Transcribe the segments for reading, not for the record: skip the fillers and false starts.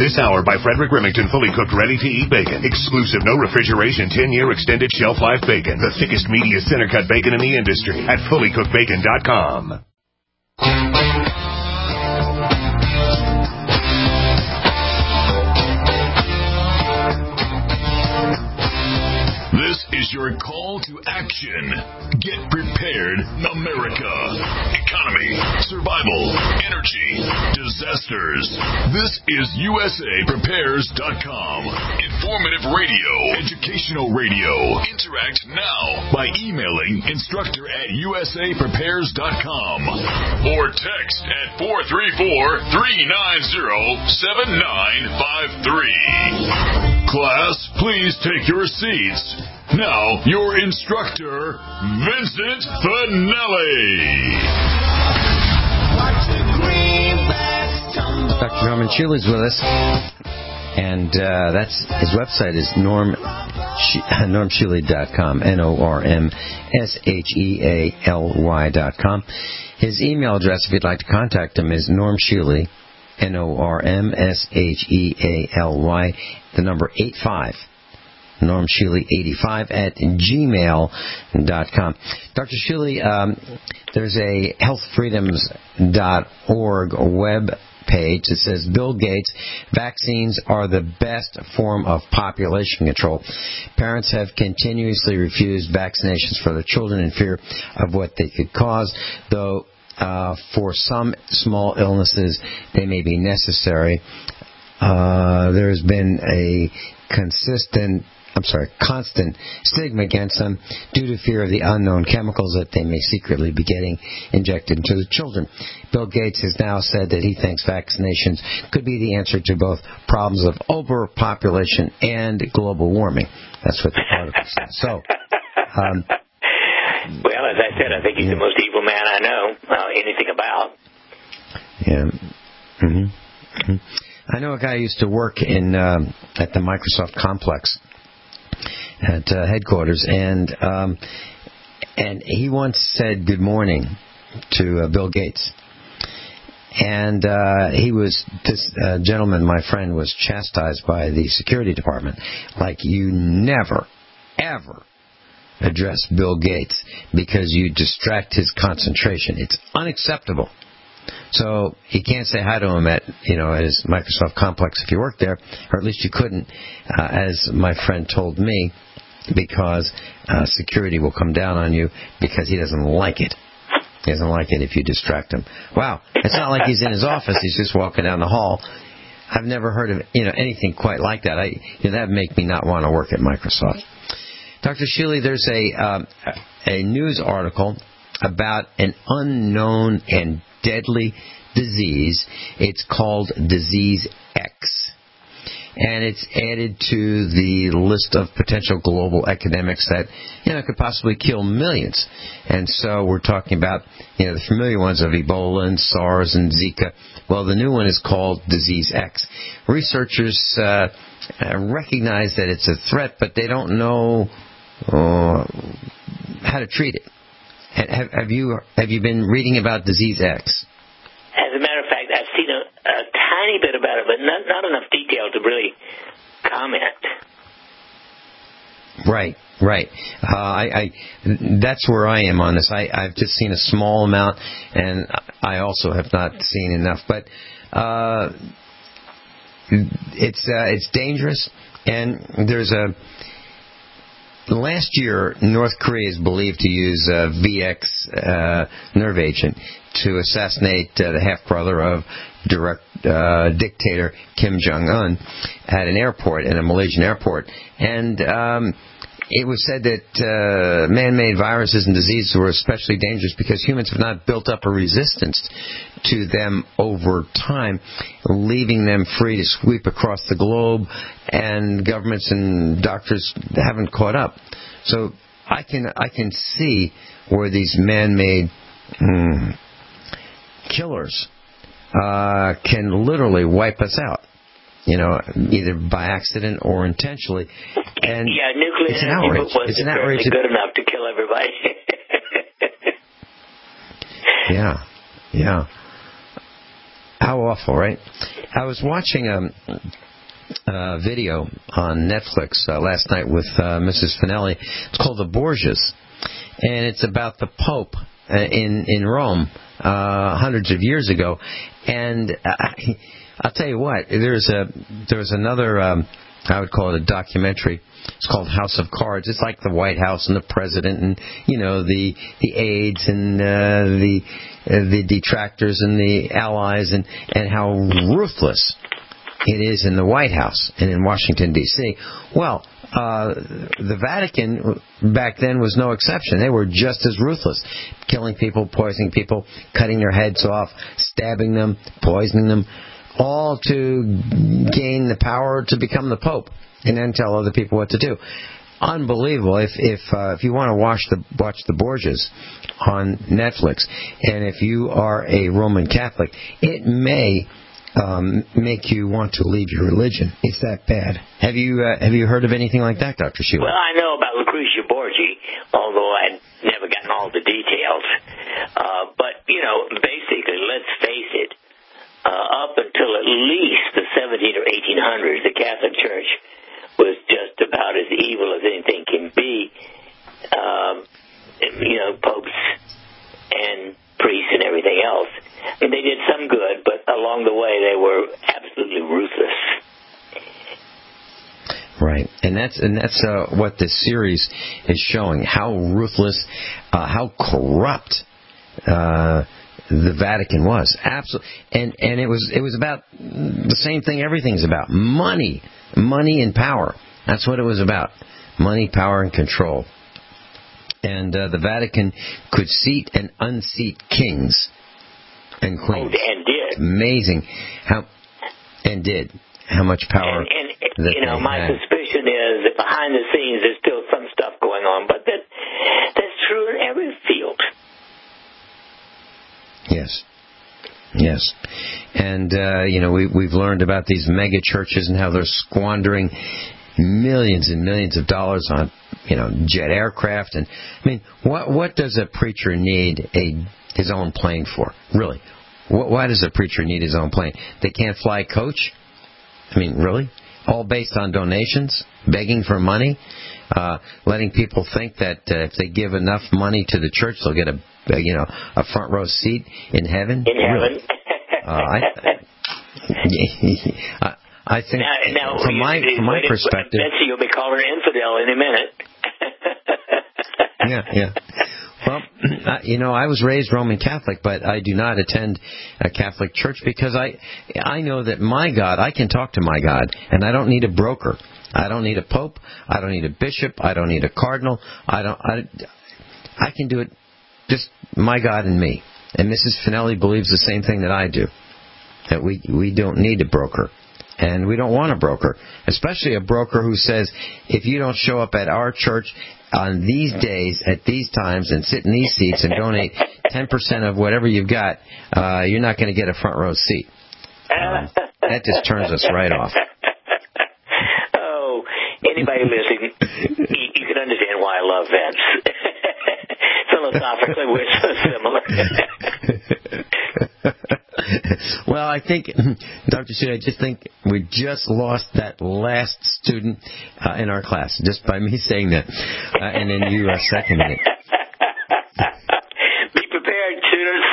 This hour by Frederick Remington, fully cooked, ready-to-eat bacon. Exclusive, no refrigeration, 10-year extended shelf life bacon. The thickest, meatiest, center-cut bacon in the industry at fullycookedbacon.com. This is your call to action. Get prepared, America. Economy, survival, energy, disasters. This is USAPrepares.com. Informative radio, educational radio. Interact now by emailing instructor@USAPrepares.com or text at 434-390-7953. Class, please take your seats. Now, your instructor, Vincent Finelli. Dr. Norman Schuly is with us, and that's his website is normschuly.com, NORMSHEALY.com. His email address, if you'd like to contact him, is normschuly, NORMSHEALY, the number 85. normschuly85 at gmail.com. Dr. Schuly, there's a healthfreedoms.org web page that says Bill Gates, vaccines are the best form of population control. Parents have continuously refused vaccinations for their children in fear of what they could cause, though for some small illnesses they may be necessary. There's been a constant stigma against them due to fear of the unknown chemicals that they may secretly be getting injected into the children. Bill Gates has now said that he thinks vaccinations could be the answer to both problems of overpopulation and global warming. That's what the article says. So, well, as I said, I think he's the most evil man I know anything about. Yeah. Mm-hmm. Mm-hmm. I know a guy who used to work in at the Microsoft complex at headquarters, and he once said good morning to Bill Gates. And this gentleman, my friend, was chastised by the security department, like, you never, ever address Bill Gates because you distract his concentration. It's unacceptable. So you can't say hi to him at his Microsoft complex if you work there, or at least you couldn't, as my friend told me, because security will come down on you because he doesn't like it. He doesn't like it if you distract him. Wow, it's not like he's in his office; he's just walking down the hall. I've never heard of anything quite like that. That would make me not want to work at Microsoft. Dr. Schuly, there's a news article about an unknown and deadly disease. It's called Disease X. And it's added to the list of potential global epidemics that, could possibly kill millions. And so we're talking about, the familiar ones of Ebola and SARS and Zika. Well, the new one is called Disease X. Researchers recognize that it's a threat, but they don't know how to treat it. Have you been reading about Disease X? As a matter of fact, I've seen a tiny bit about it, but not enough detail to really comment. Right. That's where I am on this. I've just seen a small amount, and I also have not seen enough. But it's dangerous, and there's last year, North Korea is believed to use VX nerve agent to assassinate the half-brother of dictator Kim Jong-un at an airport, in a Malaysian airport. And it was said that man-made viruses and diseases were especially dangerous because humans have not built up a resistance to them over time, leaving them free to sweep across the globe, and governments and doctors haven't caught up. So I can see where these man-made killers can literally wipe us out, either by accident or intentionally. And nuclear it's an outrage. It's an outrage. Good enough to kill everybody. Yeah. How awful, right? I was watching a video on Netflix last night with Mrs. Finelli. It's called The Borgias, and it's about the Pope in Rome hundreds of years ago. And I'll tell you what, there's another, I would call it a documentary. It's called House of Cards. It's like the White House and the president and, the aides and the detractors and the allies and how ruthless it is in the White House and in Washington, D.C. Well, the Vatican back then was no exception. They were just as ruthless, killing people, poisoning people, cutting their heads off, stabbing them, poisoning them, all to gain the power to become the Pope and then tell other people what to do. Unbelievable. If you want to watch the Borgias on Netflix, and if you are a Roman Catholic, it may make you want to leave your religion. It's that bad. Have you heard of anything like that, Dr. Sheila? Well, I know about Lucretia Borgia, although I'd never gotten all the details. But basically, let's face it. Up until at least the 17 or 1800s, the Catholic Church was just about as evil as anything can be. Popes and priests and everything else. And they did some good, but along the way they were absolutely ruthless. Right, and that's what this series is showing: how ruthless, how corrupt the Vatican was. Absolutely, and it was about the same thing. Everything's about money and power. That's what it was about: money, power, and control. And the Vatican could seat and unseat kings and queens. Oh, and did. Amazing how much power. And my suspicion is that behind the scenes there's still some stuff going on, but that's true in every field. Yes. And we've learned about these mega churches and how they're squandering millions and millions of dollars on jet aircraft. And I mean, what does a preacher need his own plane for? Really? Why does a preacher need his own plane? They can't fly coach? I mean, really? All based on donations, begging for money, letting people think that if they give enough money to the church, they'll get a front row seat in heaven. In heaven. Really? I think now, from my perspective, Betsy, you'll be calling her infidel in a minute. Yeah. Well, I was raised Roman Catholic, but I do not attend a Catholic church because I know that my God, I can talk to my God, and I don't need a broker. I don't need a pope. I don't need a bishop. I don't need a cardinal. I can do it just my God and me. And Mrs. Finelli believes the same thing that I do, that we don't need a broker. And we don't want a broker, especially a broker who says, if you don't show up at our church on these days, at these times, and sit in these seats and donate 10% of whatever you've got, you're not going to get a front row seat. That just turns us right off. Oh, anybody listening, you can understand why I love Vince. Philosophically, we're so similar. Well, I think, Dr. Sheila, I just think we just lost that last student in our class, just by me saying that, and then you seconded it. Be prepared,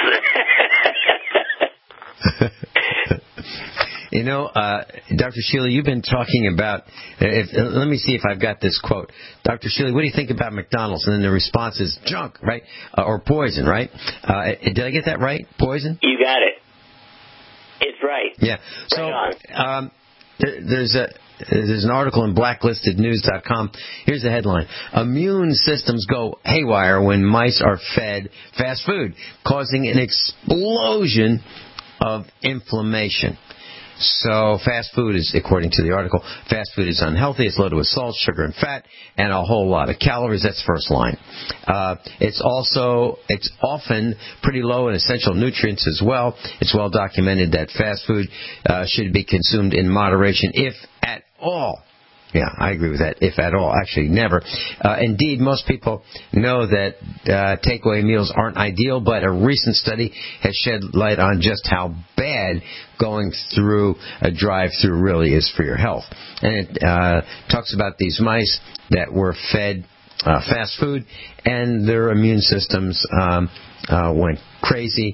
students. Dr. Sheila, you've been talking about, let me see if I've got this quote. Dr. Sheila, what do you think about McDonald's? And then the response is junk, right? Or poison, right? Did I get that right? Poison? You got it. It's right. Yeah. So there's an article in blacklistednews.com. Here's the headline: Immune systems go haywire when mice are fed fast food, causing an explosion of inflammation. So fast food is, according to the article, fast food is unhealthy. It's loaded with salt, sugar, and fat, and a whole lot of calories. That's first line. It's often pretty low in essential nutrients as well. It's well documented that fast food should be consumed in moderation, if at all. Yeah, I agree with that, if at all. Actually, never. Indeed, most people know that takeaway meals aren't ideal, but a recent study has shed light on just how bad going through a drive-thru really is for your health. And it talks about these mice that were fed fast food, and their immune systems went crazy.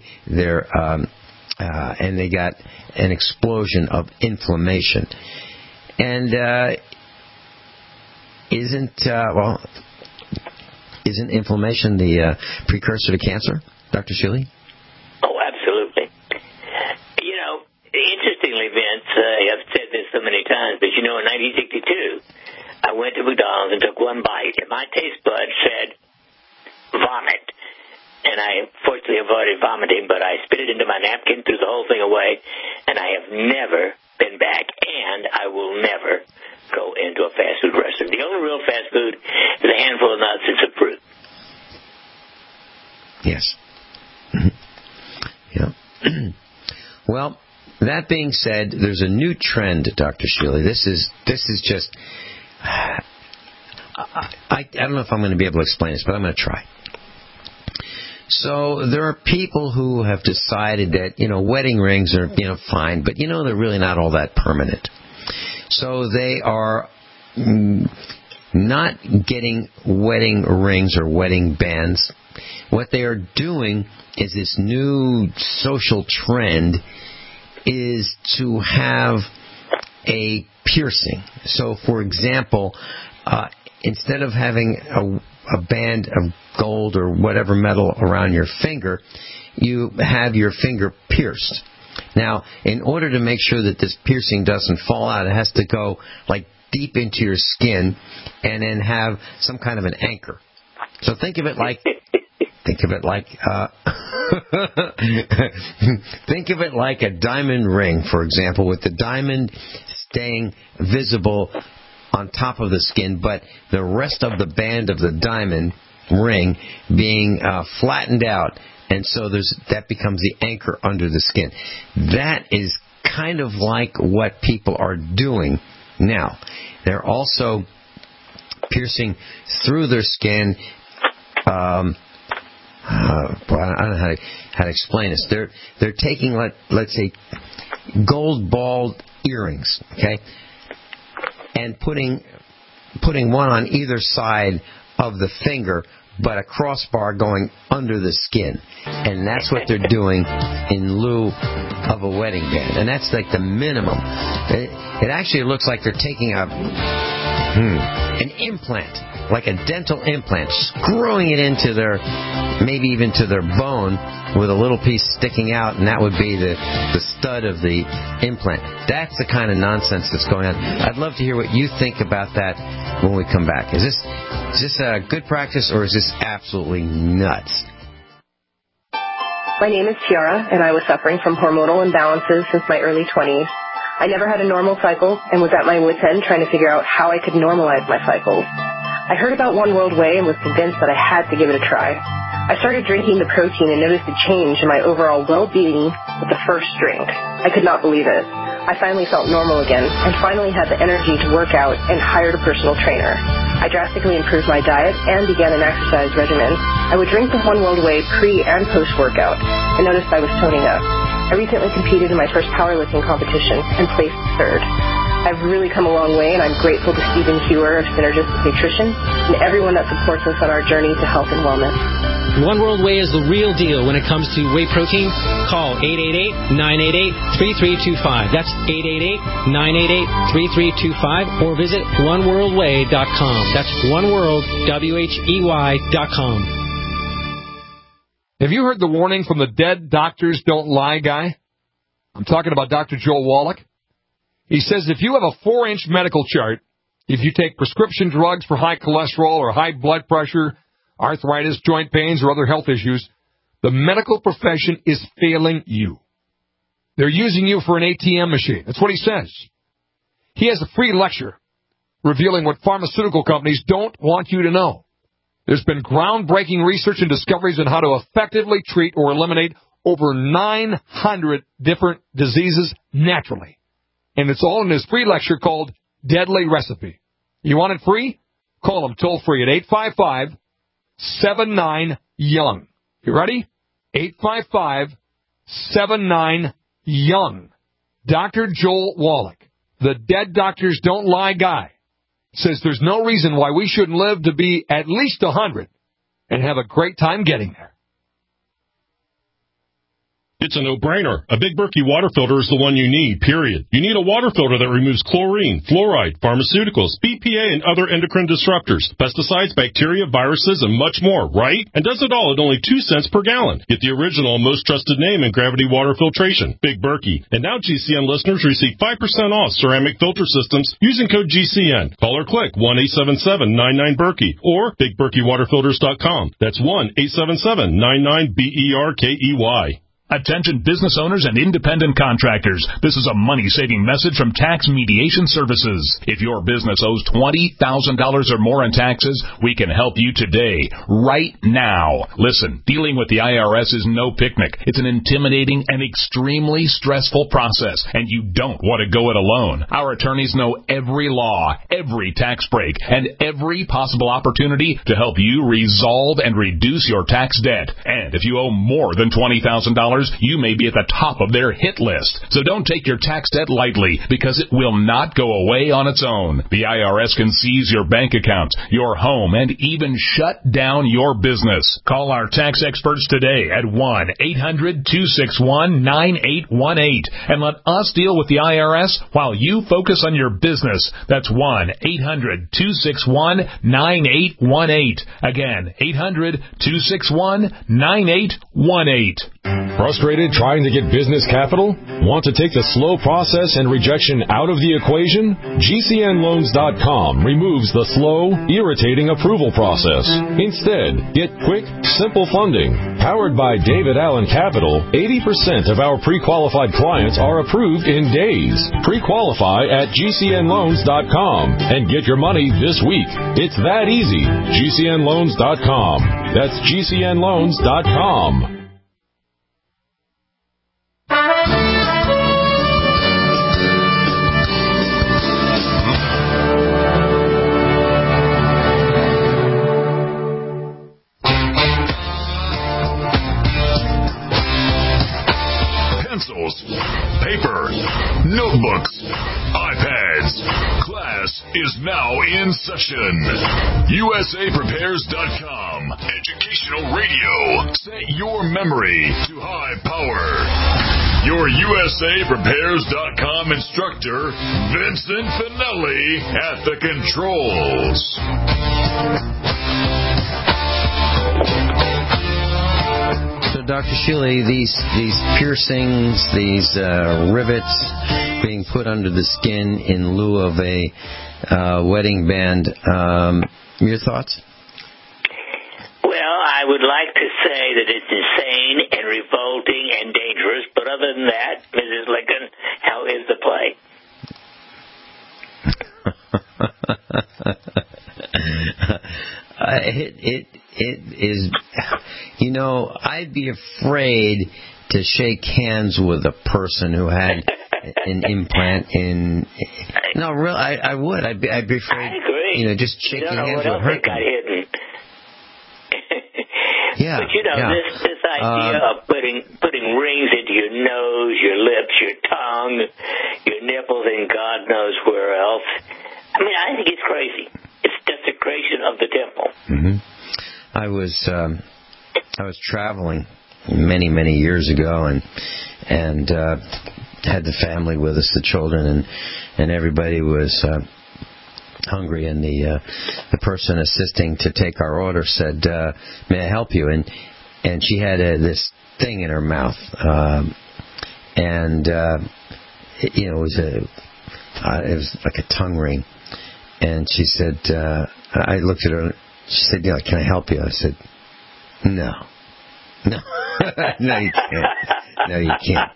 And they got an explosion of inflammation. And isn't inflammation the precursor to cancer, Dr. Shealy? Oh, absolutely. You know, interestingly, Vince, I've said this so many times, but in 1962, I went to McDonald's and took one bite, and my taste buds said vomit. And I fortunately avoided vomiting, but I spit it into my napkin, threw the whole thing away, and I have never been back, and I will never go into a fast food restaurant. The only real fast food is a handful of nuts and some fruit. Yes. Yeah. Well, that being said, there's a new trend, Dr. Shealy. This is just... I don't know if I'm going to be able to explain this, but I'm going to try. So there are people who have decided that, wedding rings are, fine, but, they're really not all that permanent. So they are not getting wedding rings or wedding bands. What they are doing is this new social trend is to have a piercing. So, for example, instead of having a band of gold or whatever metal around your finger, you have your finger pierced. Now, in order to make sure that this piercing doesn't fall out, it has to go deep into your skin and then have some kind of an anchor. So think of it like a diamond ring, for example, with the diamond staying visible on top of the skin, but the rest of the band of the diamond ring being flattened out, and so that becomes the anchor under the skin. That is kind of like what people are doing now. They're also piercing through their skin. I don't know how to explain this. They're taking, let's say, gold ball earrings, okay, and putting one on either side of the finger, but a crossbar going under the skin. And that's what they're doing in lieu of a wedding band. And that's like the minimum. It actually looks like they're taking an implant, like a dental implant, screwing it into maybe even to their bone with a little piece sticking out, and that would be the stud of the implant. That's the kind of nonsense that's going on. I'd love to hear what you think about that when we come back. Is this a good practice, or is this absolutely nuts? My name is Tiara, and I was suffering from hormonal imbalances since my early 20s. I never had a normal cycle and was at my wit's end trying to figure out how I could normalize my cycles. I heard about One World Whey and was convinced that I had to give it a try. I started drinking the protein and noticed a change in my overall well-being with the first drink. I could not believe it. I finally felt normal again and finally had the energy to work out and hired a personal trainer. I drastically improved my diet and began an exercise regimen. I would drink the One World Whey pre- and post-workout and noticed I was toning up. I recently competed in my first powerlifting competition and placed third. I've really come a long way, and I'm grateful to Stephen Hewer of Synergistic Nutrition and everyone that supports us on our journey to health and wellness. One World Whey is the real deal when it comes to whey protein. Call 888-988-3325. That's 888-988-3325, or visit oneworldwhey.com. That's oneworldwhey.com. Have you heard the warning from the Dead Doctors Don't Lie guy? I'm talking about Dr. Joel Wallach. He says if you have a 4-inch medical chart, if you take prescription drugs for high cholesterol or high blood pressure, arthritis, joint pains, or other health issues, the medical profession is failing you. They're using you for an ATM machine. That's what he says. He has a free lecture revealing what pharmaceutical companies don't want you to know. There's been groundbreaking research and discoveries on how to effectively treat or eliminate over 900 different diseases naturally. And it's all in his free lecture called Deadly Recipe. You want it free? Call them toll-free at 855-79-YOUNG. You ready? 855-79-YOUNG. Dr. Joel Wallach, the Dead Doctors Don't Lie guy, says there's no reason why we shouldn't live to be at least 100 and have a great time getting there. It's a no-brainer. A Big Berkey water filter is the one you need, period. You need a water filter that removes chlorine, fluoride, pharmaceuticals, BPA, and other endocrine disruptors, pesticides, bacteria, viruses, and much more, right? And does it all at only 2 cents per gallon. Get the original and most trusted name in gravity water filtration, Big Berkey. And now GCN listeners receive 5% off ceramic filter systems using code GCN. Call or click 1-877-99-BERKEY or BigBerkeyWaterFilters.com. That's 1-877-99-BERKEY. Attention business owners and independent contractors. This is a money-saving message from Tax Mediation Services. If your business owes $20,000 or more in taxes, we can help you today, right now. Listen, dealing with the IRS is no picnic. It's an intimidating and extremely stressful process, and you don't want to go it alone. Our attorneys know every law, every tax break, and every possible opportunity to help you resolve and reduce your tax debt. And if you owe more than $20,000, you may be at the top of their hit list. So don't take your tax debt lightly, because it will not go away on its own. The IRS can seize your bank account, your home, and even shut down your business. Call our tax experts today at 1-800-261-9818 and let us deal with the IRS while you focus on your business. That's 1-800-261-9818. Again, 800-261-9818. Frustrated trying to get business capital? Want to take the slow process and rejection out of the equation? GCNloans.com removes the slow, irritating approval process. Instead, get quick, simple funding. Powered by David Allen Capital, 80% of our pre-qualified clients are approved in days. Pre-qualify at GCNloans.com and get your money this week. It's that easy. GCNloans.com. That's GCNloans.com. Pencils, paper, notebooks, iPads. Class is now in session. USAPrepares.com. Educational radio. Set your memory to high power. Your USAPrepares.com instructor, Vincent Finelli, at the controls. So, Dr. Shealy, these piercings, these rivets being put under the skin in lieu of a wedding band, your thoughts? Well, I would like to say that it's insane and revolting and dangerous, but other than that, Mrs. Lincoln, how is the play? It is, you know, I'd be afraid to shake hands with a person who had an implant in. No, really, I would. I'd be afraid. I agree. You know, just shaking hands what would hurt. It got hidden. Yeah. But you know, this idea of putting rings into your nose, your lips, your tongue, your nipples, and God knows where else. I mean, I think it's crazy. It's desecration of the temple. Mm-hmm. I was traveling many years ago, and had the family with us, the children, and everybody was hungry, and the person assisting to take our order said, "May I help you?" And she had this thing in her mouth, and it was like a tongue ring, and she said, I looked at her. She said, "Yeah, can I help you?" I said, "No, no, no, you can't. No, you can't."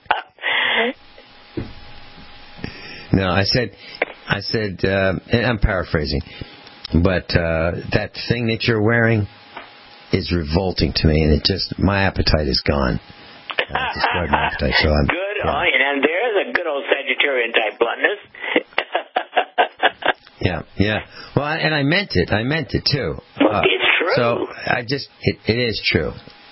No, I said, and I'm paraphrasing, but that thing that you're wearing is revolting to me, and my appetite is gone. Destroyed my appetite. So I'm good. Yeah. And there's a good old Sagittarian type bluntness. Yeah. Well, and I meant it. I meant it too. It's true. So it is true.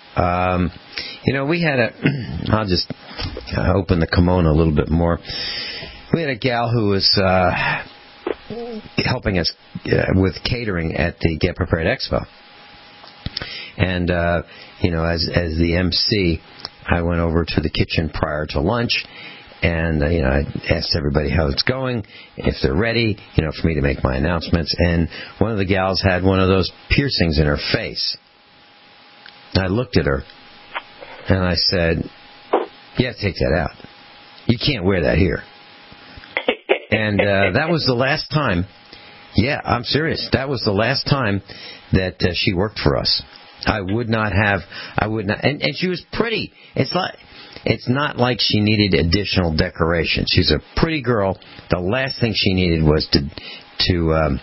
We had I'll just open the kimono a little bit more. We had a gal who was helping us with catering at the Get Prepared Expo. And, as the MC, I went over to the kitchen prior to lunch, and, I asked everybody how it's going, if they're ready, for me to make my announcements. And one of the gals had one of those piercings in her face. And I looked at her, and I said, "Yeah, take that out. You can't wear that here." And that was the last time. Yeah, I'm serious. That was the last time that she worked for us. I would not. And she was pretty. It's not like she needed additional decoration. She's a pretty girl. The last thing she needed was to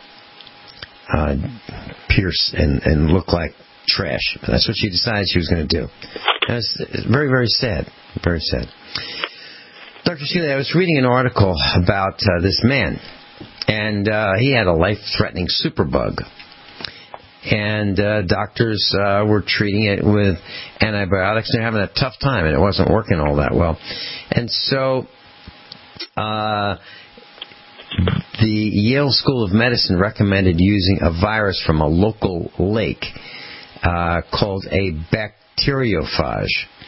pierce and look like trash. That's what she decided she was going to do. It was very, very sad. Very sad. Dr. Seeley, I was reading an article about this man, and he had a life-threatening superbug. And doctors were treating it with antibiotics. They're having a tough time, and it wasn't working all that well. And so the Yale School of Medicine recommended using a virus from a local lake called a bacteriophage.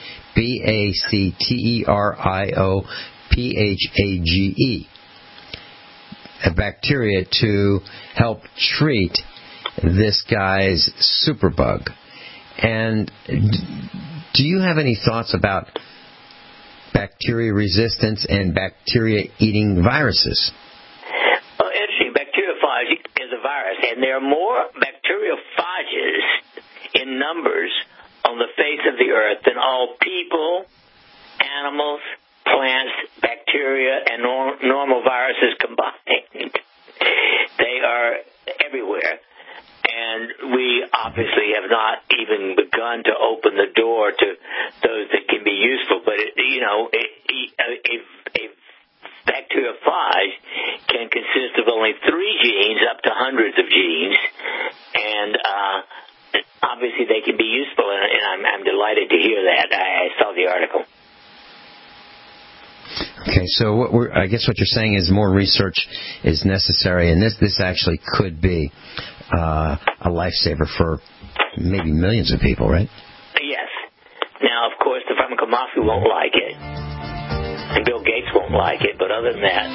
bacteriophage. A bacteria to help treat this guy's superbug. And do you have any thoughts about bacteria resistance and bacteria eating viruses? Well, interesting. Bacteriophage is a virus, and there are more bacteriophages in numbers on the face of the earth than all people, animals, plants, bacteria, and normal viruses combined. They are everywhere. And we obviously have not even begun to open the door to those that can be useful. But, a bacteriophage can consist of only 3 genes up to hundreds of genes. And obviously they can be useful, and I'm delighted to hear that. I saw the article. Okay, so I guess what you're saying is more research is necessary, and this actually could be a lifesaver for maybe millions of people, right? Yes. Now, of course, the pharmaco mafia won't like it, and Bill Gates won't like it, but other than that...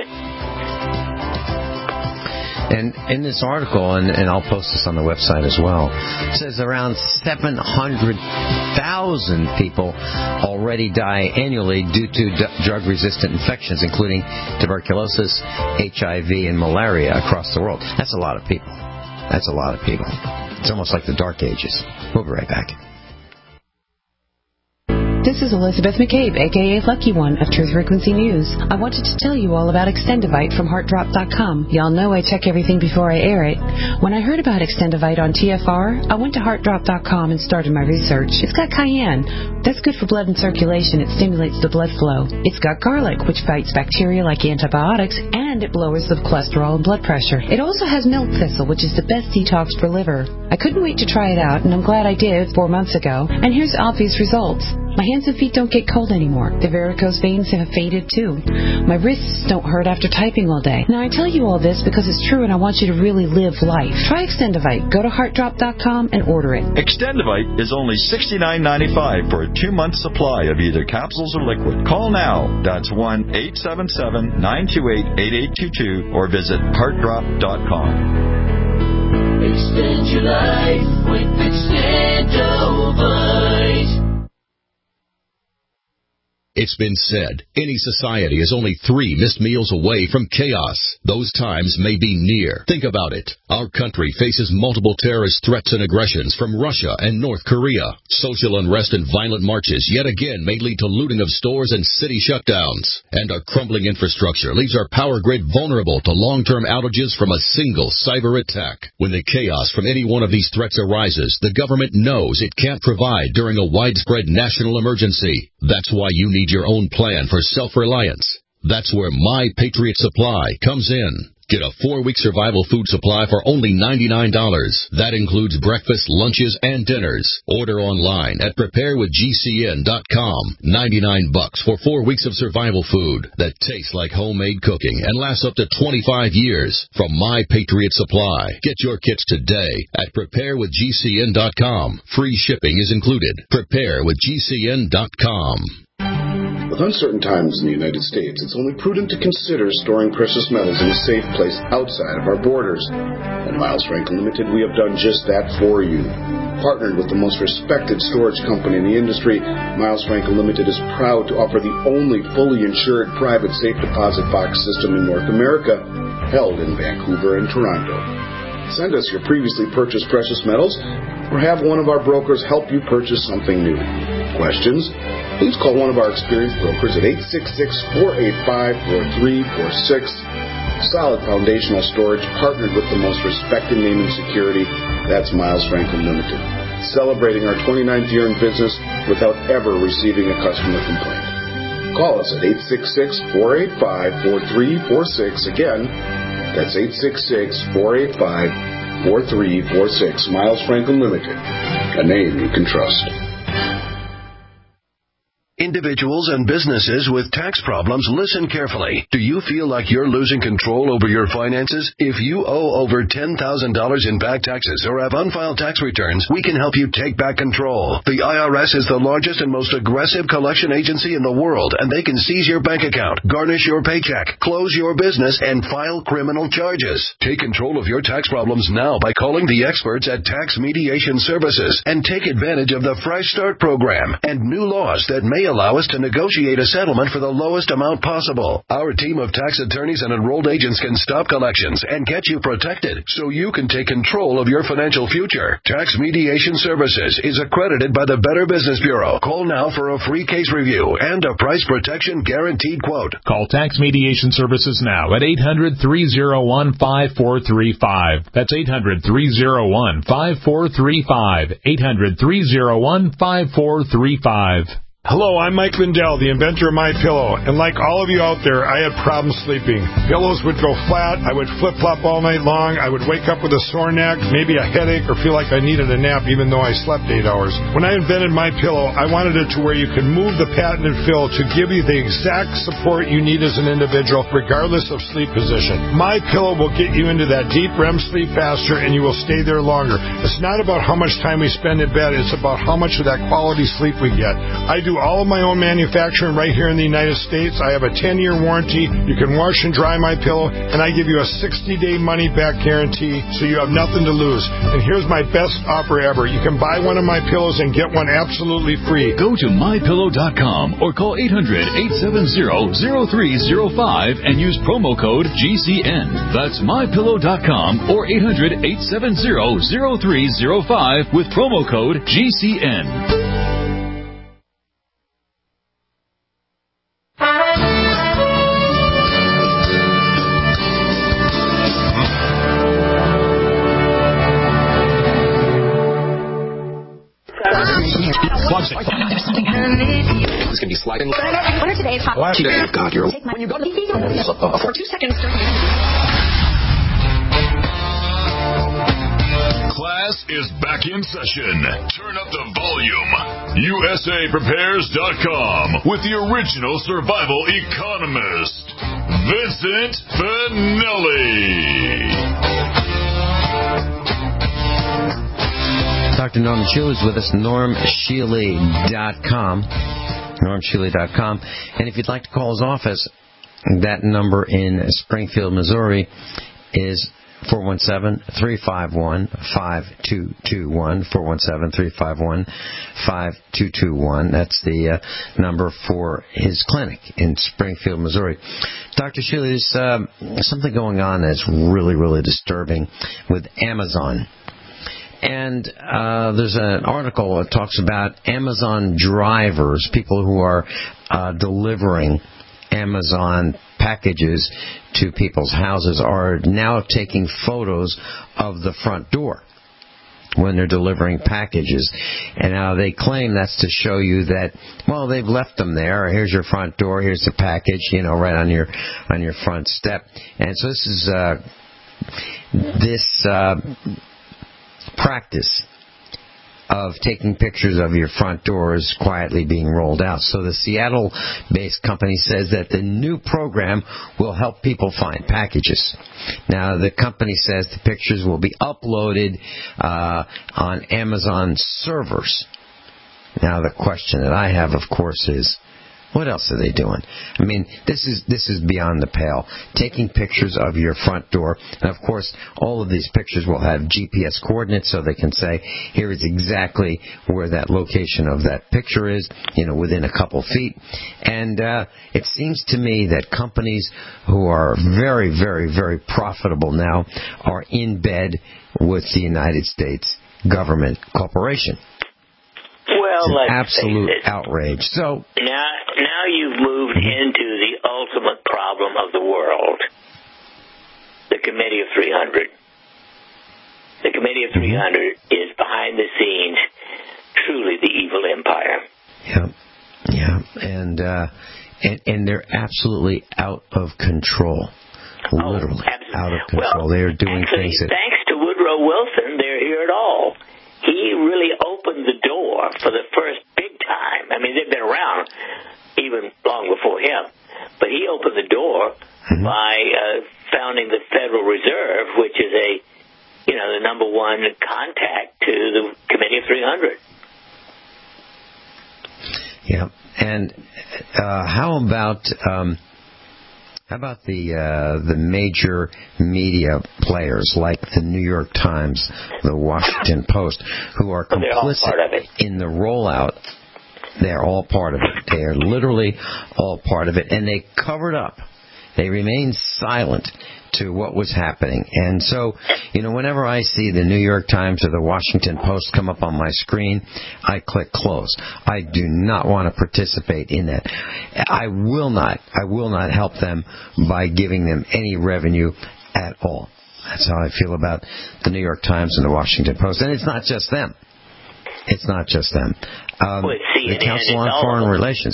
And in this article, and I'll post this on the website as well, it says around 700,000 people already die annually due to drug-resistant infections, including tuberculosis, HIV, and malaria across the world. That's a lot of people. That's a lot of people. It's almost like the Dark Ages. We'll be right back. This is Elizabeth McCabe, a.k.a. Lucky One of Truth Frequency News. I wanted to tell you all about Extendivite from HeartDrop.com. Y'all know I check everything before I air it. When I heard about Extendivite on TFR, I went to HeartDrop.com and started my research. It's got cayenne. That's good for blood and circulation. It stimulates the blood flow. It's got garlic, which fights bacteria like antibiotics, and it lowers the cholesterol and blood pressure. It also has milk thistle, which is the best detox for liver. I couldn't wait to try it out, and I'm glad I did 4 months ago. And here's obvious results. My hands and feet don't get cold anymore. The varicose veins have faded too. My wrists don't hurt after typing all day. Now I tell you all this because it's true and I want you to really live life. Try Extendivite. Go to HeartDrop.com and order it. Extendivite is only $69.95 for a 2-month supply of either capsules or liquid. Call now. That's 1-877-928-8822 or visit HeartDrop.com. Extend your life with Extendivite. It's been said, any society is only 3 missed meals away from chaos. Those times may be near. Think about it. Our country faces multiple terrorist threats and aggressions from Russia and North Korea. Social unrest and violent marches yet again may lead to looting of stores and city shutdowns. And our crumbling infrastructure leaves our power grid vulnerable to long-term outages from a single cyber attack. When the chaos from any one of these threats arises, the government knows it can't provide during a widespread national emergency. That's why you need your own plan for self-reliance. That's where My Patriot Supply comes in. Get a 4-week survival food supply for only $99. That includes breakfast, lunches, and dinners. Order online at preparewithgcn.com. $99 for 4 weeks of survival food that tastes like homemade cooking and lasts up to 25 years from My Patriot Supply. Get your kits today at preparewithgcn.com. Free shipping is included. Preparewithgcn.com. With uncertain times in the United States, it's only prudent to consider storing precious metals in a safe place outside of our borders. At Miles Franklin Limited, we have done just that for you. Partnered with the most respected storage company in the industry, Miles Franklin Limited is proud to offer the only fully insured private safe deposit box system in North America, held in Vancouver and Toronto. Send us your previously purchased precious metals, or have one of our brokers help you purchase something new. Questions? Please call one of our experienced brokers at 866-485-4346. Solid foundational storage partnered with the most respected name in security. That's Miles Franklin Limited. Celebrating our 29th year in business without ever receiving a customer complaint. Call us at 866-485-4346. Again, that's 866-485-4346. Miles Franklin Limited. A name you can trust. Individuals and businesses with tax problems, listen carefully. Do you feel like you're losing control over your finances? If you owe over $10,000 in back taxes or have unfiled tax returns, we can help you take back control. The IRS is the largest and most aggressive collection agency in the world, and they can seize your bank account, garnish your paycheck, close your business, and file criminal charges. Take control of your tax problems now by calling the experts at Tax Mediation Services and take advantage of the Fresh Start program and new laws that may allow us to negotiate a settlement for the lowest amount possible. Our team of tax attorneys and enrolled agents can stop collections and get you protected so you can take control of your financial future. Tax Mediation Services is accredited by the Better Business Bureau. Call now for a free case review and a price protection guaranteed quote. Call Tax Mediation Services now at 800-301-5435. That's 800-301-5435. 800-301-5435. Hello, I'm Mike Lindell, the inventor of MyPillow, and like all of you out there, I had problems sleeping. Pillows would go flat, I would flip-flop all night long, I would wake up with a sore neck, maybe a headache, or feel like I needed a nap even though I slept 8 hours. When I invented MyPillow, I wanted it to where you could move the patented fill to give you the exact support you need as an individual, regardless of sleep position. MyPillow will get you into that deep REM sleep faster, and you will stay there longer. It's not about how much time we spend in bed, it's about how much of that quality sleep we get. I do all of my own manufacturing right here in the United States. I have a 10-year warranty. You can wash and dry my pillow, and I give you a 60-day money-back guarantee, so you have nothing to lose. And here's my best offer ever. You can buy one of my pillows and get one absolutely free. Go to MyPillow.com or call 800-870-0305 and use promo code GCN. That's MyPillow.com or 800-870-0305 with promo code GCN. This is going to be sliding. What are today's hot? God, you're when you go to for 2 seconds. Class is back in session. Turn up the volume. USAPrepares.com with the original survival economist, Vincent Finelli. Dr. Norm Shealy is with us, normshealy.com. normshealy.com. And if you'd like to call his office, that number in Springfield, Missouri is 417-351-5221, 417-351-5221. That's the number for his clinic in Springfield, Missouri. Dr. Shealy, there's something going on that's really, really disturbing with Amazon. And there's an article that talks about Amazon drivers, people who are delivering Amazon packages to people's houses, are now taking photos of the front door. when they're delivering packages. And now they claim that's to show you that, well, they've left them there. Here's your front door. Here's the package, right on your front step. And so this practice of taking pictures of your front doors quietly being rolled out. So the Seattle-based company says that the new program will help people find packages. Now, the company says the pictures will be uploaded on Amazon servers. Now, the question that I have, of course, is, what else are they doing? I mean, this is beyond the pale. Taking pictures of your front door, and of course, all of these pictures will have GPS coordinates, so they can say, here is exactly where that location of that picture is, within a couple feet. And it seems to me that companies who are very, very, very profitable now are in bed with the United States government corporation. Well, it's an let's absolute face it. Outrage. So now you've moved into the ultimate problem of the world, the Committee of 300. The Committee of 300 is behind the scenes, truly the evil empire. Yeah, and they're absolutely out of control, literally out of control. They are doing things that. Thanks to Woodrow Wilson, they're here at all. He really opened the door for the first big time. I mean, they've been around even long before him. But he opened the door by founding the Federal Reserve, which is the number one contact to the Committee of 300. Yeah. And how about the major media players like the New York Times, the Washington Post, who are complicit in the rollout? They're all part of it. They are literally all part of it. And they covered up. They remained silent to what was happening. And so, whenever I see the New York Times or the Washington Post come up on my screen, I click close. I do not want to participate in that. I will not help them by giving them any revenue at all. That's how I feel about the New York Times and the Washington Post. And it's not just them. It's not just them. The Council on Foreign Relations.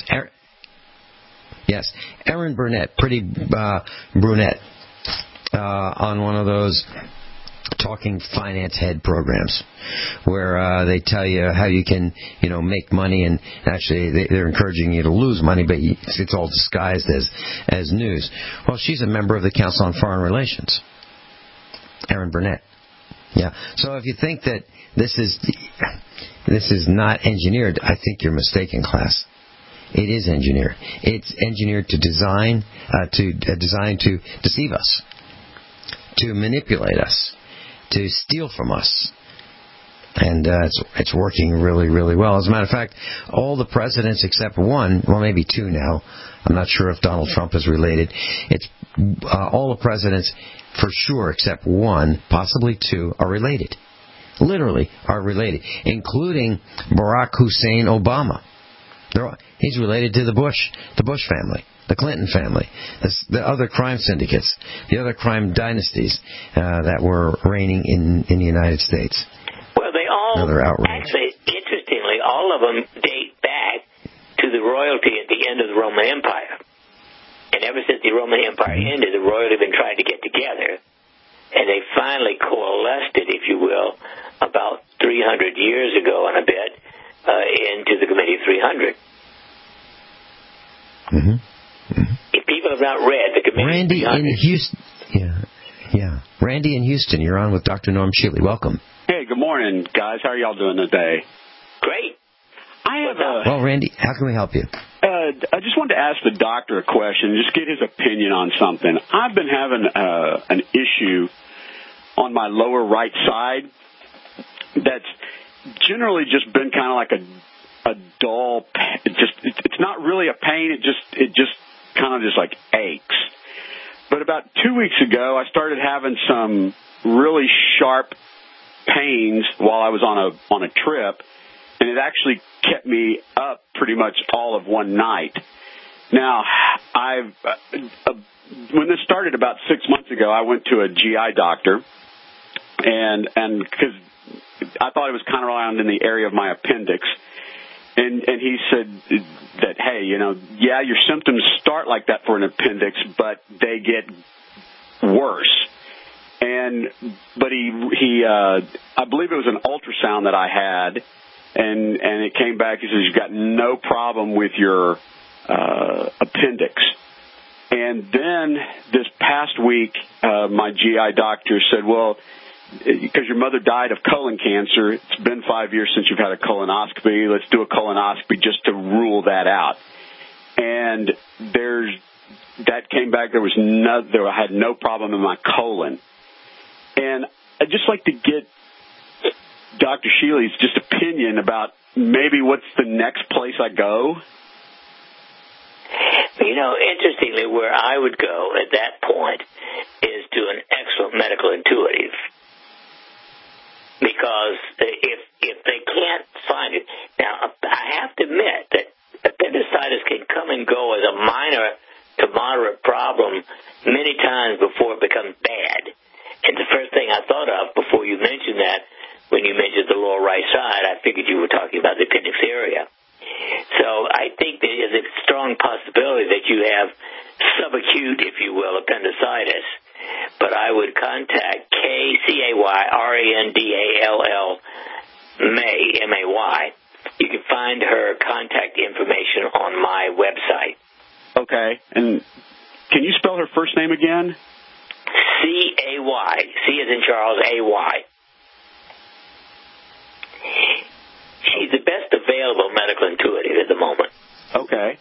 Yes, Erin Burnett, pretty brunette, on one of those talking finance head programs where they tell you how you can, make money, and actually they're encouraging you to lose money, but it's all disguised as news. Well, she's a member of the Council on Foreign Relations, Erin Burnett. Yeah. So if you think that this is not engineered, I think you're mistaken, class. It is engineered. It's engineered to design to deceive us, to manipulate us, to steal from us. And it's working really, really well. As a matter of fact, all the presidents except one, well, maybe two now. I'm not sure if Donald Trump is related. It's all the presidents, for sure, except one, possibly two, are related. Literally are related, including Barack Hussein Obama. He's related to the Bush family, the Clinton family, the other crime syndicates, the other crime dynasties that were reigning in the United States. Well, they all, actually, interestingly, all of them date back to the royalty at the end of the Roman Empire. And ever since the Roman Empire ended, the royalty have been trying to get together. And they finally coalesced it, if you will, about 300 years ago and a bit, into the Committee of 300. If people have not read the Committee Randy of 300... in Houston. Yeah. Randy in Houston, you're on with Dr. Norm Shealy. Welcome. Hey, good morning, guys. How are y'all doing today? Great. Well, Randy, how can we help you? I just wanted to ask the doctor a question, just get his opinion on something. I've been having an issue on my lower right side that's generally just been kind of like a dull, it's not really a pain, it just kind of just like aches. But about 2 weeks ago, I started having some really sharp pains while I was on a trip, and it actually kept me up pretty much all of one night. Now, when this started about 6 months ago, I went to a GI doctor, and because I thought it was kind of around in the area of my appendix. And he said that, hey, yeah, your symptoms start like that for an appendix, but they get worse. But I believe it was an ultrasound that I had, and it came back. He says, you've got no problem with your appendix. And then this past week, my GI doctor said, well, because your mother died of colon cancer, it's been 5 years since you've had a colonoscopy. Let's do a colonoscopy just to rule that out. And that came back. I had no problem in my colon. And I'd just like to get Dr. Shealy's just opinion about maybe what's the next place I go. Interestingly, where I would go at that point is to an excellent medical intuitive. Because if they can't find it, now I have to admit that appendicitis can come and go as a minor to moderate problem many times before it becomes bad. And the first thing I thought of before you mentioned that, when you mentioned the lower right side, I figured you were talking about the appendix area. So I think there is a strong possibility that you have subacute, if you will, appendicitis. But I would contact KCAYRANDALL May, M-A-Y. You can find her contact information on my website. Okay. And can you spell her first name again? C-A-Y. C as in Charles, A-Y. She's the best available medical intuitive at the moment. Okay.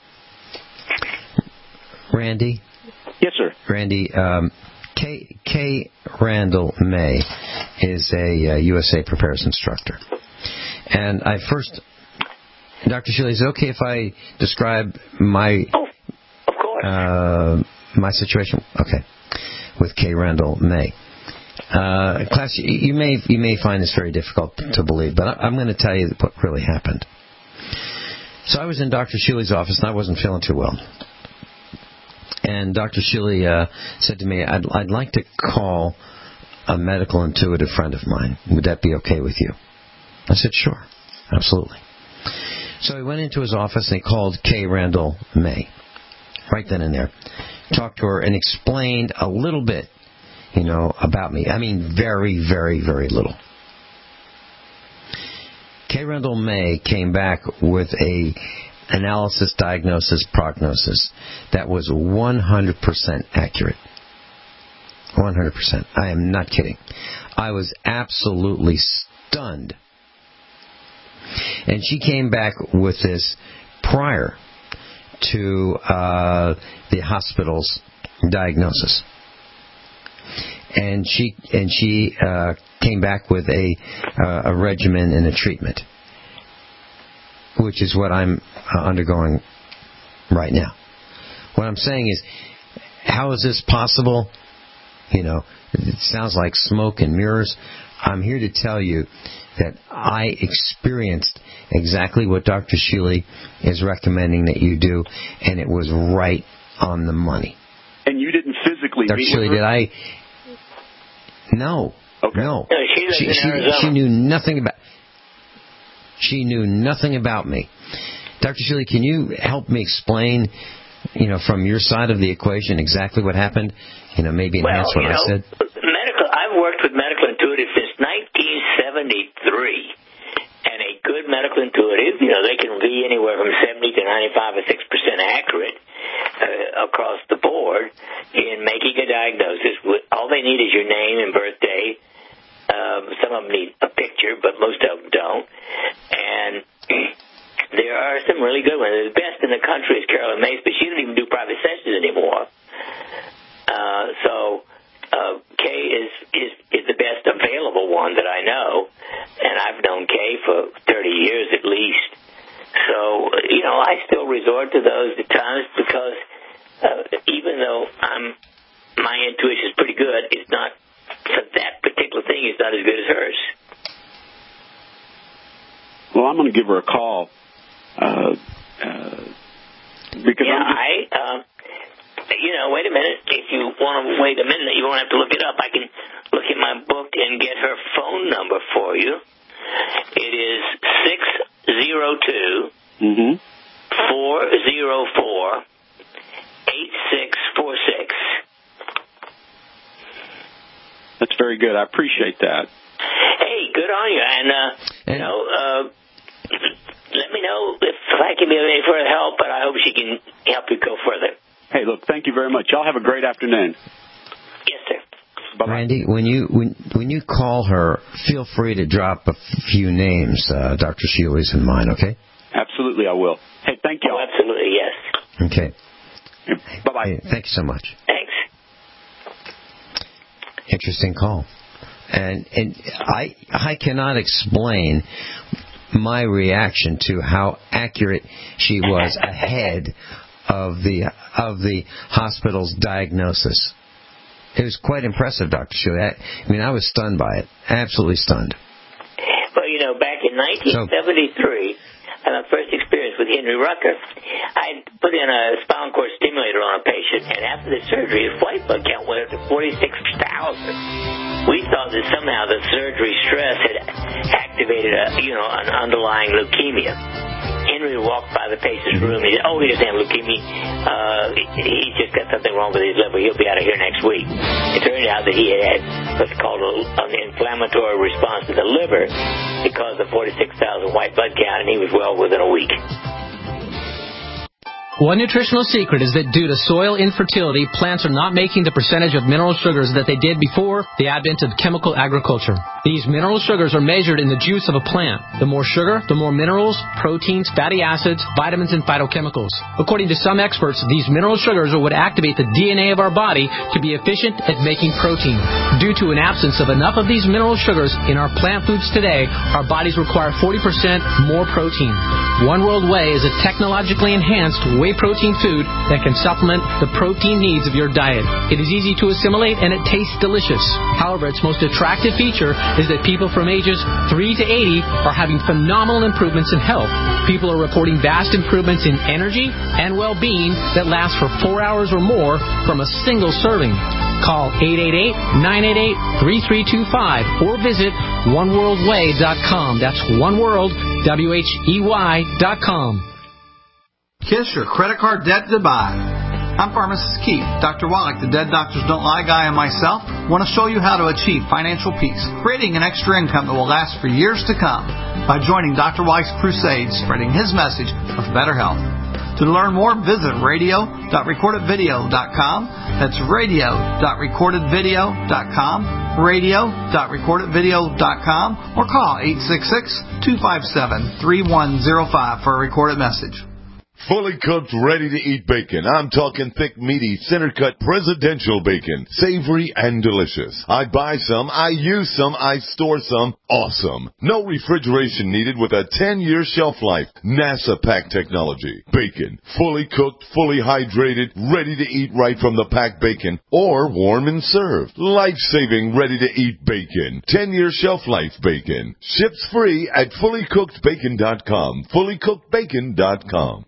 Randy? Yes, sir. Randy, K. Randall May is a USA Prepares instructor. And Dr. Shealy, is it okay if I describe my... Oh, of course. My situation? Okay. With K. Randall May. Class, you may find this very difficult to believe, but I'm going to tell you what really happened. So I was in Dr. Shealy's office, and I wasn't feeling too well. And Dr. Shealy said to me, I'd like to call a medical intuitive friend of mine. Would that be okay with you? I said, sure, absolutely. So he went into his office, and he called K. Randall May, right then and there. Talked to her and explained a little bit, about me. I mean, very, very, very little. K. Randall May came back with a analysis, diagnosis, prognosis that was 100% accurate. 100%. I am not kidding. I was absolutely stunned. And she came back with this prior to the hospital's diagnosis. And she came back with a regimen and a treatment, which is what I'm undergoing right now. What I'm saying is, how is this possible? It sounds like smoke and mirrors. I'm here to tell you that I experienced exactly what Dr. Shealy is recommending that you do, and it was right on the money. And you didn't physically Dr. meet Shealy, with her? did I? No. Okay. No. She knew nothing about. She knew nothing about me. Dr. Shealy, can you help me explain, from your side of the equation exactly what happened? Maybe enhance what I said. I've worked with medical intuitives since 1973, and a good medical intuitive, they can be anywhere from 70 to 95 or 6% accurate across the board in making a diagnosis. All they need is your name and birthday. Some of them need a picture, but most of them don't. And there are some really good ones. The best in the country is Carolyn Mace, but she doesn't even do private sessions anymore. Kay is the best available one that I know, and I've known Kay for 30 years at least. So, I still resort to those at times because even though my intuition is pretty good, it's not, for that particular thing, it's not as good as hers. Well, I'm going to give her a call. Because wait a minute. If you want to wait a minute, you won't have to look it up. I can look at my book and get her phone number for you. It is 602 404 8646. That's very good. I appreciate that. Hey, good on you. And let me know if I can be of any further help, but I hope she can help you go further. Hey, look, thank you very much. Y'all have a great afternoon. Yes, sir. Bye-bye. Randy, when you call her, feel free to drop a few names. Dr. Sheely's in mine, okay? Absolutely, I will. Hey, thank you. Oh, absolutely, yes. Okay. Bye-bye. Hey, thank you so much. Thanks. Interesting call. And I cannot explain my reaction to how accurate she was ahead of the hospital's diagnosis. It was quite impressive, Dr. Sheely. I mean, I was stunned by it. Absolutely stunned. Well, back in 1973, my first experience with Henry Rucker, I put in a spinal cord stimulator on a patient, and after the surgery, his white blood count went up to 46,000. We thought that somehow the surgery stress had activated an underlying leukemia. Henry walked by the patient's room and he said, he doesn't have leukemia. He's just got something wrong with his liver. He'll be out of here next week. It turned out that he had what's called an inflammatory response to the liver because of 46,000 white blood count, and he was well within a week. One nutritional secret is that due to soil infertility, plants are not making the percentage of mineral sugars that they did before the advent of chemical agriculture. These mineral sugars are measured in the juice of a plant. The more sugar, the more minerals, proteins, fatty acids, vitamins, and phytochemicals. According to some experts, these mineral sugars are what activate the DNA of our body to be efficient at making protein. Due to an absence of enough of these mineral sugars in our plant foods today, our bodies require 40% more protein. One World Whey is a technologically enhanced whey protein food that can supplement the protein needs of your diet. It is easy to assimilate and it tastes delicious. However, its most attractive feature is that people from ages 3 to 80 are having phenomenal improvements in health. People are reporting vast improvements in energy and well-being that last for 4 hours or more from a single serving. Call 888-988-3325 or visit oneworldwhey.com. That's oneworld.com. Kiss your credit card debt goodbye. I'm Pharmacist Keith. Dr. Wallach, the Dead Doctors Don't Lie guy, and myself want to show you how to achieve financial peace, creating an extra income that will last for years to come by joining Dr. Wallach's crusade, spreading his message of better health. To learn more, visit radio.recordedvideo.com. That's radio.recordedvideo.com, radio.recordedvideo.com, or call 866-257-3105 for a recorded message. Fully cooked, ready-to-eat bacon. I'm talking thick, meaty, center-cut presidential bacon. Savory and delicious. I buy some, I use some, I store some. Awesome. No refrigeration needed with a 10-year shelf life. NASA pack technology. Bacon. Fully cooked, fully hydrated, ready to eat right from the packed bacon. Or warm and served. Life-saving, ready-to-eat bacon. 10-year shelf life bacon. Ships free at fullycookedbacon.com. fullycookedbacon.com.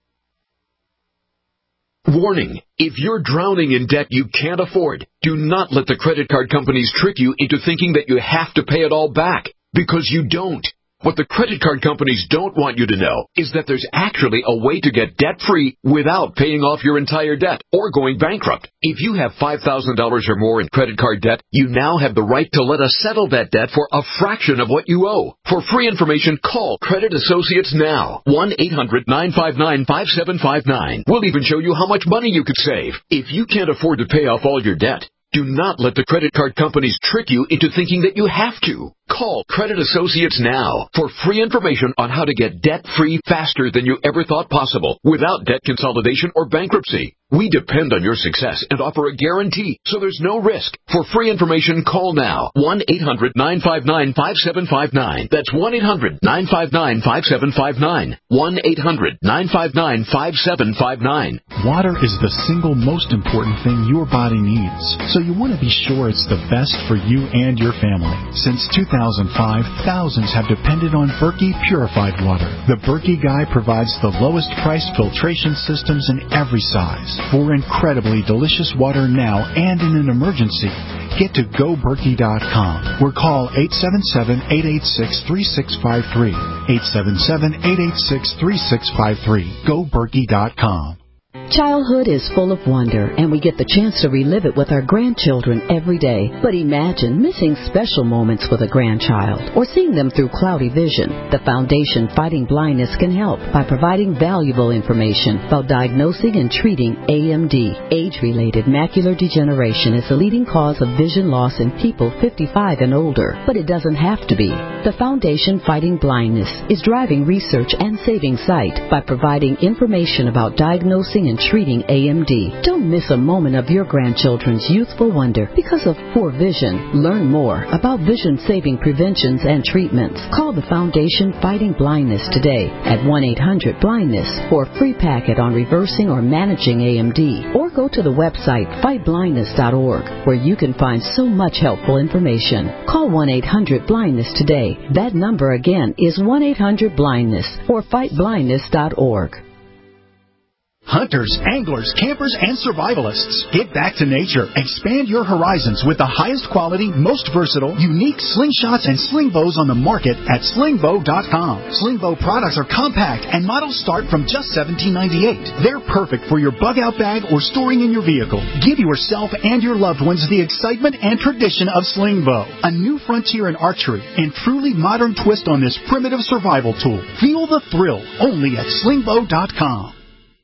Warning, if you're drowning in debt you can't afford, do not let the credit card companies trick you into thinking that you have to pay it all back, because you don't. What the credit card companies don't want you to know is that there's actually a way to get debt-free without paying off your entire debt or going bankrupt. If you have $5,000 or more in credit card debt, you now have the right to let us settle that debt for a fraction of what you owe. For free information, call Credit Associates now. 1-800-959-5759. We'll even show you how much money you could save. If you can't afford to pay off all your debt, do not let the credit card companies trick you into thinking that you have to. Call Credit Associates now for free information on how to get debt-free faster than you ever thought possible without debt consolidation or bankruptcy. We depend on your success and offer a guarantee, so there's no risk. For free information, call now. 1-800-959-5759. That's 1-800-959-5759. 1-800-959-5759. Water is the single most important thing your body needs, so you want to be sure it's the best for you and your family. Since 2000, 2005, thousands have depended on Berkey purified water. The Berkey Guy provides the lowest priced filtration systems in every size for incredibly delicious water now and in an emergency. Get to GoBerkey.com or call 877-886-3653. 877-886-3653. GoBerkey.com. Childhood is full of wonder, and we get the chance to relive it with our grandchildren every day. But imagine missing special moments with a grandchild or seeing them through cloudy vision. The Foundation Fighting Blindness can help by providing valuable information about diagnosing and treating AMD. Age-related macular degeneration is the leading cause of vision loss in people 55 and older, but it doesn't have to be. The Foundation Fighting Blindness is driving research and saving sight by providing information about diagnosing and treating AMD. Don't miss a moment of your grandchildren's youthful wonder because of poor vision. Learn more about vision-saving preventions and treatments. Call the Foundation Fighting Blindness today at 1-800-BLINDNESS for a free packet on reversing or managing AMD. Or go to the website fightblindness.org where you can find so much helpful information. Call 1-800-BLINDNESS today. That number again is 1-800-BLINDNESS or fightblindness.org. Hunters, anglers, campers, and survivalists, get back to nature. Expand your horizons with the highest quality, most versatile, unique slingshots and sling bows on the market at slingbow.com. Slingbow products are compact and models start from just $17.98. They're perfect for your bug-out bag or storing in your vehicle. Give yourself and your loved ones the excitement and tradition of Slingbow, a new frontier in archery and truly modern twist on this primitive survival tool. Feel the thrill only at slingbow.com.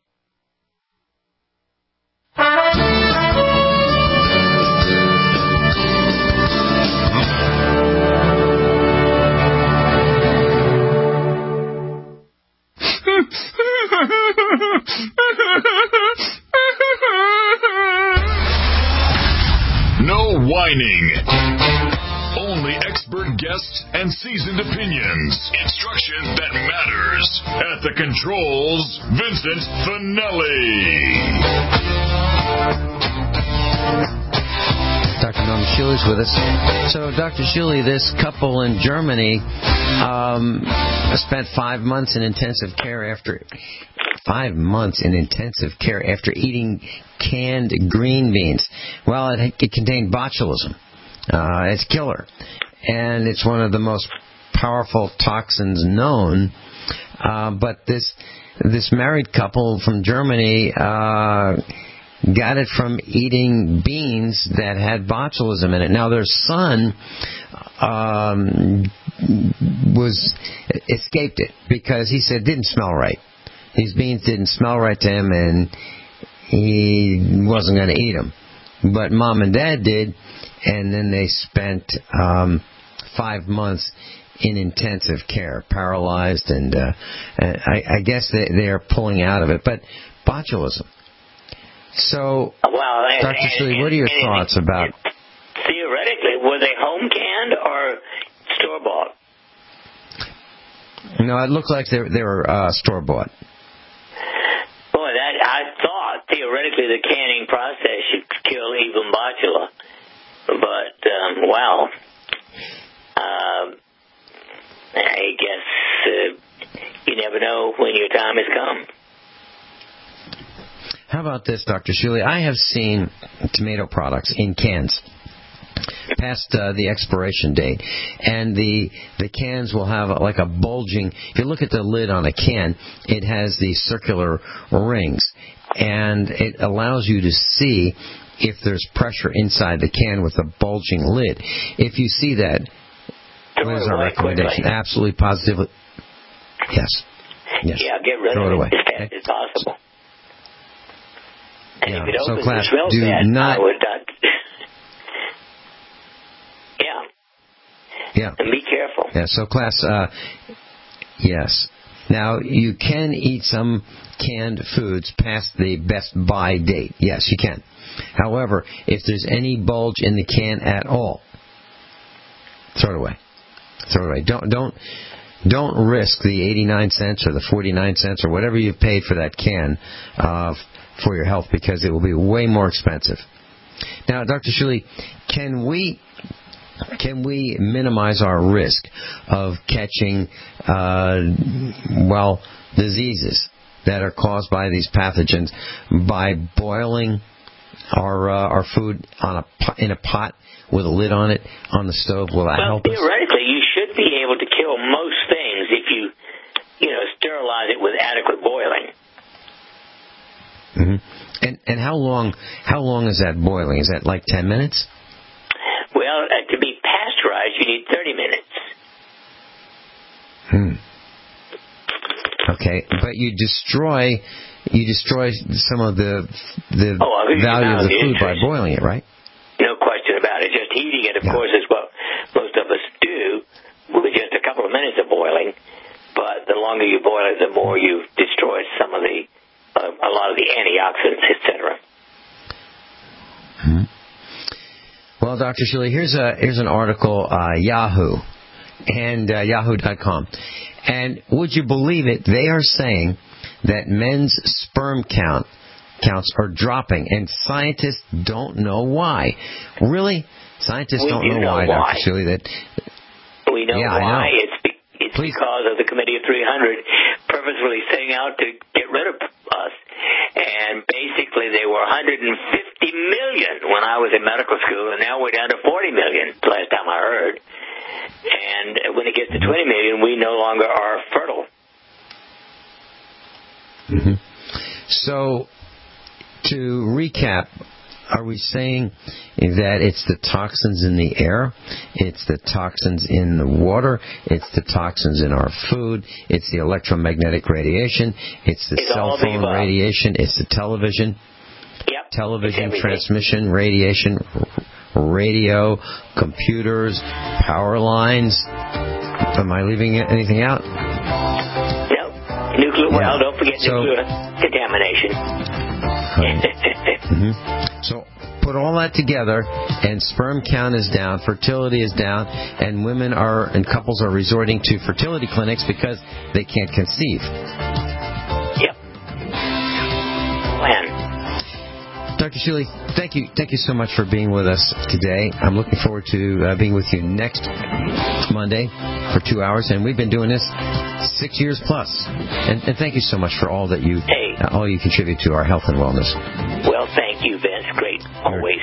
No whining. Only expert guests and seasoned opinions. Instruction that matters. At the controls, Vincent Finelli. Dr. Norman Schuli's with us. So, Dr. Schuli, this couple in Germany spent 5 months in intensive care after 5 months in intensive care after eating canned green beans. Well, it contained botulism. It's a killer, and it's one of the most powerful toxins known. But this married couple from Germany got it from eating beans that had botulism in it. Now their son escaped it because he said it didn't smell right. These beans didn't smell right to him, and he wasn't going to eat them. But mom and dad did, and then they spent 5 months in intensive care, paralyzed, and I guess they are pulling out of it. But botulism. So, Dr. Schuli, what are your thoughts about? Theoretically, were they home canned or store bought? No, it looked like they were store bought. Boy, I thought theoretically the canning process should kill even botula, but wow. I guess you never know when your time has come. How about this, Dr. Schuli? I have seen tomato products in cans past the expiration date, and the cans will have like a bulging. If you look at the lid on a can, it has these circular rings, and it allows you to see if there's pressure inside the can with a bulging lid. If you see that, what is our recommendation? Absolutely, positively, yes. Yeah, get rid of it as fast as possible. And if it opens class, and smells do bad, not. I would not. Yeah. And be careful. Yeah. So class, yes. Now you can eat some canned foods past the best buy date. Yes, you can. However, if there's any bulge in the can at all, throw it away. Throw it away. Don't risk the 89 cents or the 49 cents or whatever you've paid for that can for your health, because it will be way more expensive. Now, Dr. Schuli, can we can we minimize our risk of catching, diseases that are caused by these pathogens by boiling our food in a pot with a lid on it on the stove? Will that help us? Theoretically, you should be able to kill most things if you sterilize it with adequate boiling. Mm-hmm. And how long is that boiling? Is that like 10 minutes? Well, to be pasteurized, you need 30 minutes. Okay, but you destroy some of the value of the food by boiling it, right? No question about it. Just heating it, of course, is what most of us do with just a couple of minutes of boiling. But the longer you boil it, the more you destroy some of a lot of the antioxidants, etc. Well, Dr. Shuley, here's an article, Yahoo and Yahoo.com. And would you believe it? They are saying that men's sperm counts are dropping, and scientists don't know why. Really? Scientists don't know why, Dr. Shuley. We know why. It's because of the Committee of 300 purposefully setting out to get rid of us. And basically, they were 150 million when I was in medical school, and now we're down to 40 million, the last time I heard. And when it gets to 20 million, we no longer are fertile. Mm-hmm. So, to recap, are we saying that it's the toxins in the air, it's the toxins in the water, it's the toxins in our food, it's the electromagnetic radiation, it's the cell phone radiation, it's the television, television transmission radiation, radio, computers, power lines? Am I leaving anything out? No. Nuclear, well, don't forget nuclear contamination. So put all that together, and sperm count is down, fertility is down, and women and couples are resorting to fertility clinics because they can't conceive. Yep. Plan. Dr. Shuley, thank you so much for being with us today. I'm looking forward to being with you next Monday for 2 hours, and we've been doing this 6 years plus. And thank you so much for all that you contribute to our health and wellness. Well, thank you, Vince. Great, always.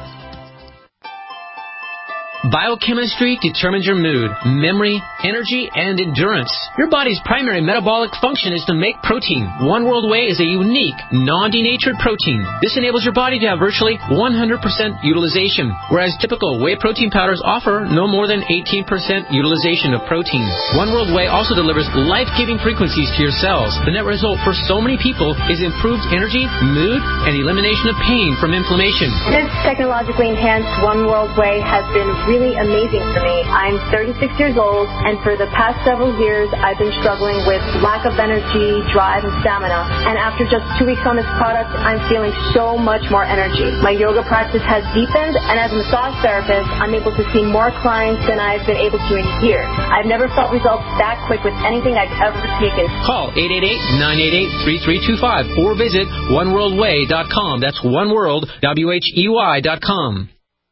Biochemistry determines your mood, memory, energy, and endurance. Your body's primary metabolic function is to make protein. One World Whey is a unique, non-denatured protein. This enables your body to have virtually 100% utilization, whereas typical whey protein powders offer no more than 18% utilization of protein. One World Whey also delivers life-giving frequencies to your cells. The net result for so many people is improved energy, mood, and elimination of pain from inflammation. This technologically enhanced One World Whey has been really amazing for me. I'm 36 years old, and for the past several years, I've been struggling with lack of energy, drive, and stamina. And after just 2 weeks on this product, I'm feeling so much more energy. My yoga practice has deepened, and as a massage therapist, I'm able to see more clients than I've been able to in years. I've never felt results that quick with anything I've ever taken. Call 888-988-3325 or visit oneworldwhey.com. That's oneworldwhey.com.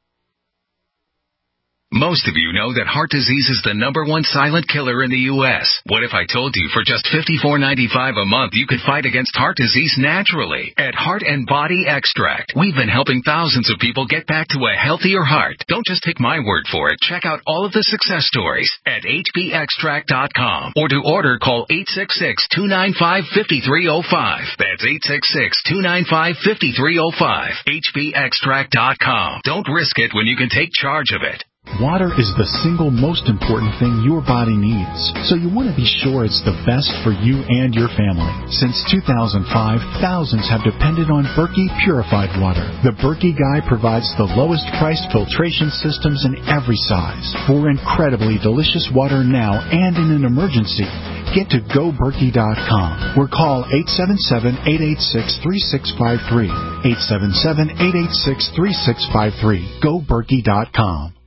Most of you know that heart disease is the #1 silent killer in the U.S. What if I told you for just $54.95 a month you could fight against heart disease naturally? At Heart and Body Extract, we've been helping thousands of people get back to a healthier heart. Don't just take my word for it. Check out all of the success stories at hbextract.com. Or to order, call 866-295-5305. That's 866-295-5305. hbextract.com. Don't risk it when you can take charge of it. Water is the single most important thing your body needs, so you want to be sure it's the best for you and your family. Since 2005, thousands have depended on Berkey purified water. The Berkey Guy provides the lowest priced filtration systems in every size. For incredibly delicious water now and in an emergency, get to GoBerkey.com or call 877-886-3653. 877-886-3653. GoBerkey.com.